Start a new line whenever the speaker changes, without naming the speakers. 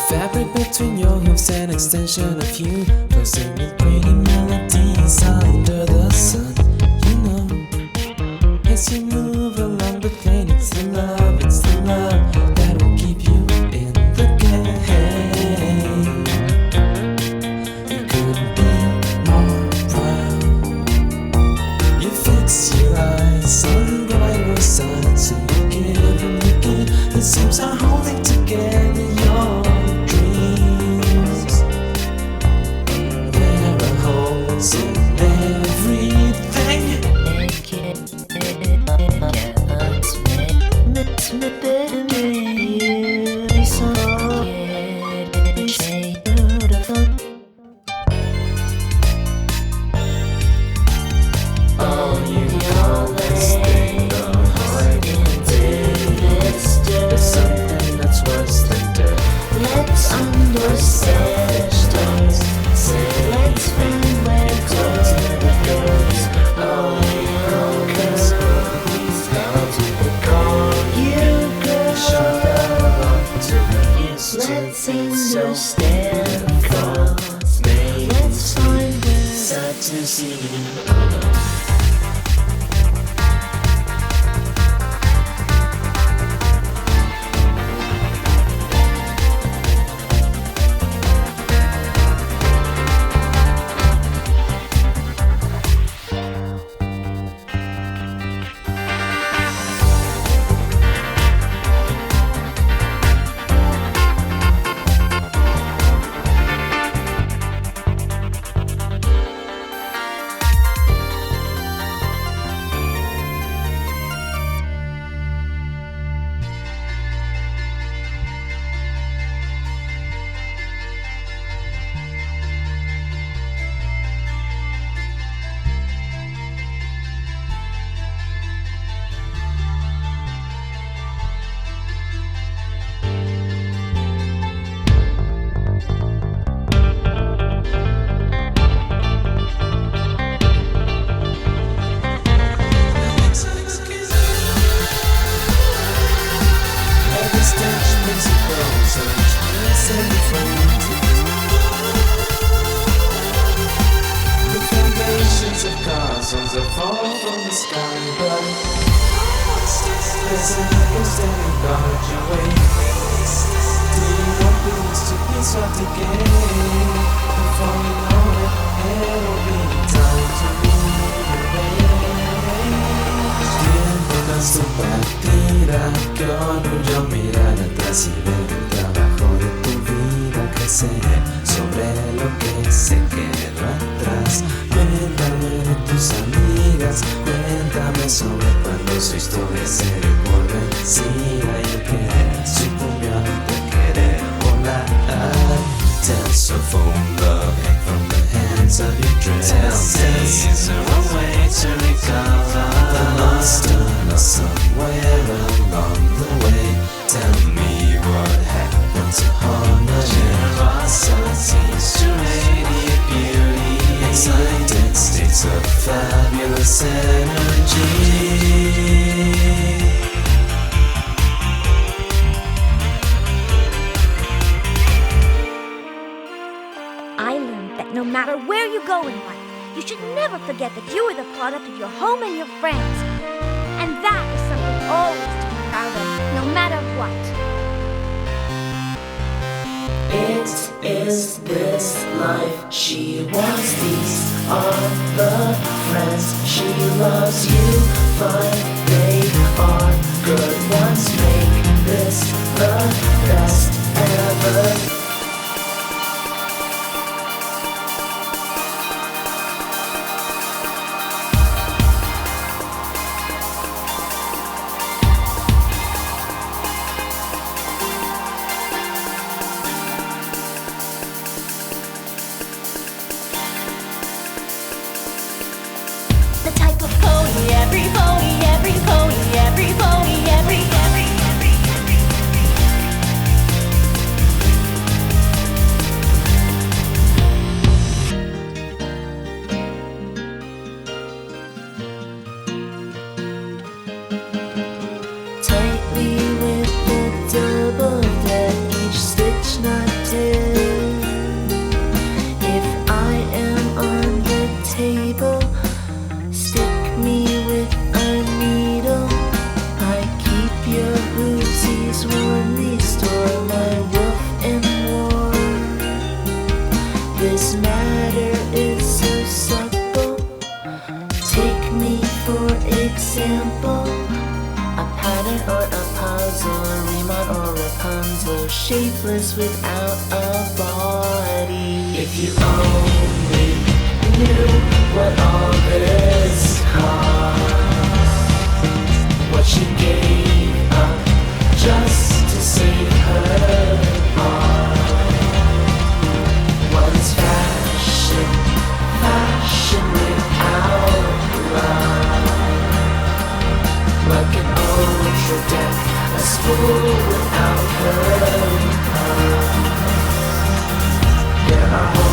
Fabric between your hooves, an extension of you, closing with pretty melodies under the sun. You know, as you move along the plane, it's the love that will keep you in the game. You couldn't be more proud. You fix your eyes on brighter side, so you give and you give. It seems I'm holding together your dreams. There are holes in everything. Oh, you call this thing a heart disease. There's something that's worse than death.
Let's understand. Let's find where it goes. Oh, you know, 'cause he's down to the core. You girl, let's understand. 'Cause let's find where
Sad to see you. The foundations of castles that fall from the sky, but there's an echo standing guard your way. Do you want things to be swept again? Before you know it, it'll be time to rearrange. Tiempo tan su partida que orgullo mirar atrás y ver el trabajo de tu vida crecer sobre lo que se quedó atrás. Cuéntame de tus amigas, cuéntame sobre cuando su historia se dio por vencida y el querer sucumbió ante querer volar. Tales of old love hang from the hands of your dreams. Tell me, is there a way to recover the lost and lost somewhere along the way? Tell me what happened to harmony, generosity, to radiate beauty, excited states of fabulous energy.
I learned that no matter where you go in life, you should never forget that you are the product of your home and your friends. And that is something always to be proud of, no matter what.
it is this life she wants. These are the friends she loves. You find they are good ones. Make this the best ever.
The type of pony every
always warmly store my wolf in war. This matter is so subtle. Take me for example. A pattern or a puzzle, Riemann or Rapunzel, shapeless without a body. If you only knew what all this cost, what she gave up just to save her heart. One's fashion, fashion without love. Like an ultra deck, a spool without her. There are